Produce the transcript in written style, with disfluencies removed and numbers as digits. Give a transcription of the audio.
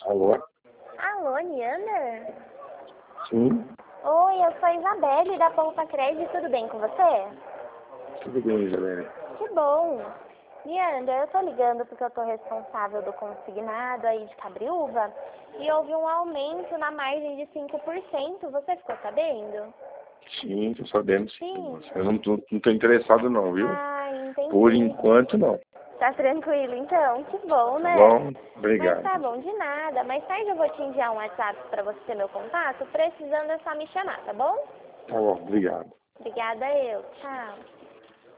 Alô? Alô, Niander? Sim, Oi, eu sou a Isabelle da Poupa Crédito, tudo bem com você? tudo bem, Isabelle. Que bom! Niander, eu tô ligando porque eu tô responsável do consignado aí de Cabriúva e houve um aumento na margem de 5%, você ficou sabendo? Sim, tô sabendo. Sim. Eu não tô interessado não, viu? Ah, entendi. Por enquanto não. Tá tranquilo então? Que bom, Tá né? bom? Mas Obrigado. tá bom, de nada. Mais tarde eu vou te enviar um WhatsApp pra você ter meu contato. Precisando é só me chamar, tá bom? Tá bom, obrigado. Obrigada eu. Tchau.